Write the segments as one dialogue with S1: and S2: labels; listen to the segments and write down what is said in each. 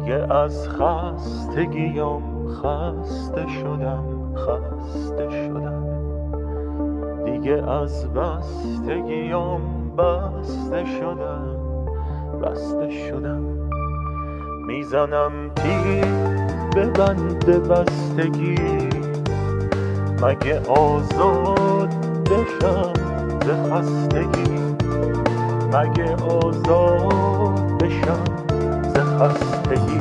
S1: دیگه از خستگیم خسته شدم دیگه از بستگیم بسته شدم میزنم تیر به بند بستگی مگه آزاد بشم ز خستگی مگه آزاد بشم ز خستگی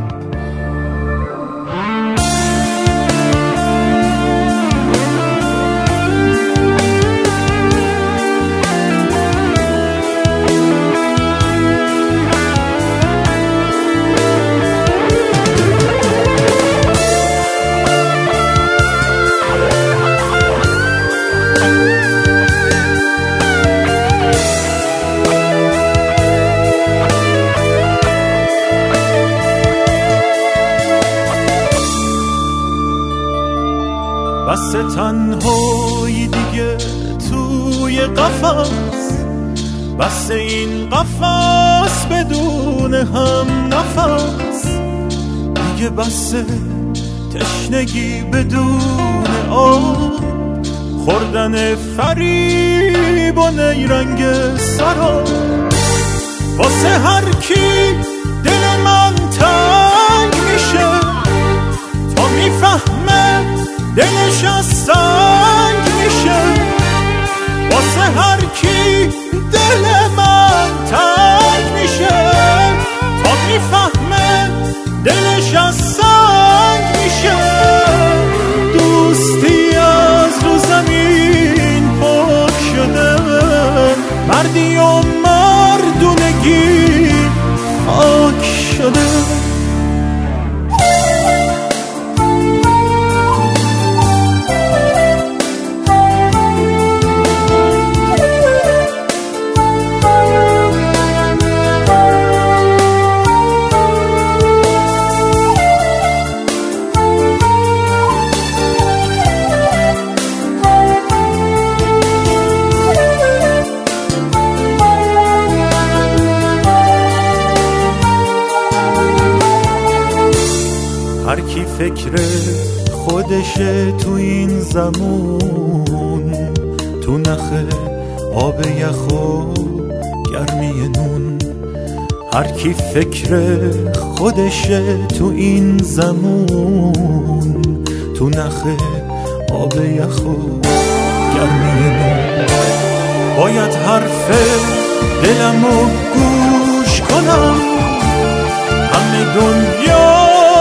S1: بس تنهایی دیگه توی قفس بس این قفس بدون هم نفس دیگه بس تشنگی بدون آب خوردن فریب و نیرنگ سراب واسه هر کی دل من تنگ میشه تا میفهمه دلش از سنگ میشه واسه هر کی دل من تنگ میشه تا میفهمه دلش از سنگ میشه دوستی از رو زمین پاک شده مردی و مردونگی آک شده هر کی فکر خودشه تو این زمون تو نخه آب یخ و گرمی نون هر کی فکر خودشه تو این زمون تو نخه آب یخ و گرمی نون باید حرف دلمو گوش کنم همه دنیا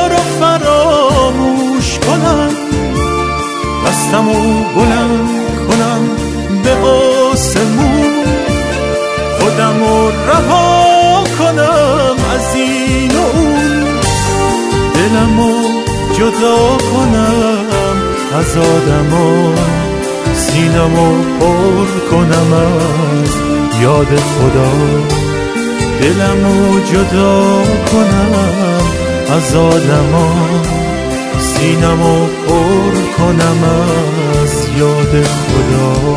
S1: فراموش کنم دستمو بلند کنم به آسمون خودمو رها کنم از این و اون دلمو جدا کنم از آدما سینمو پر کنم از یاد خدا دلمو جدا کنم از آدما سینمو پر کنم از یاد خدا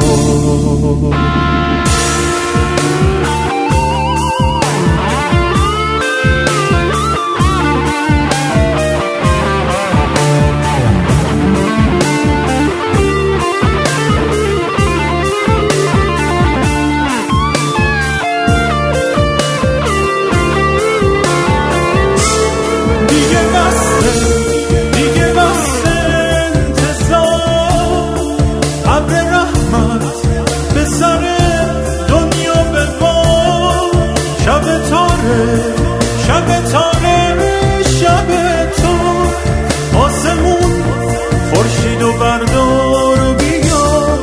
S1: شب تاره شب تو آسمون خورشید و بردار و بیا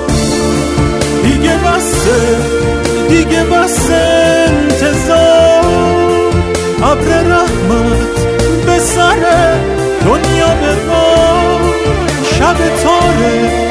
S1: دیگه بس انتظار ابر رحمت به سر دنیا ببار شب تاره